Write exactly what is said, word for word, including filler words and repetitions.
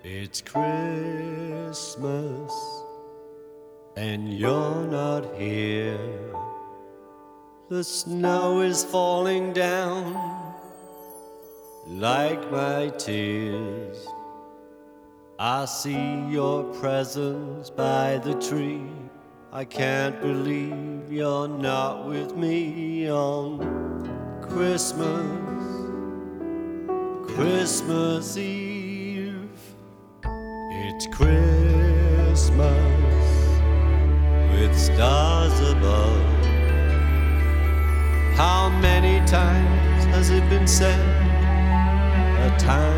It's Christmas and you're not here. The snow is falling down like my tears. I see your presence by the tree. I can't believe you're not with me on Christmas, Christmas Eve. It's Christmas with stars above. How many times has it been said? A time